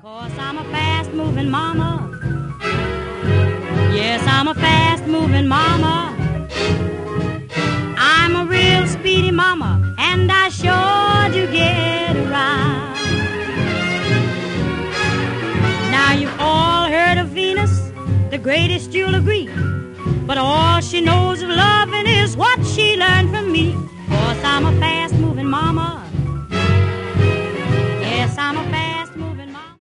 'Cause I'm a fast-moving mama. Yes, I'm a fast-moving mama. I'm a real speedy mama, and I sure do get around. Now you've all heard of Venus, the greatest, you'll agree. But all she knows of loving is what she learned from me. 'Cause I'm a fast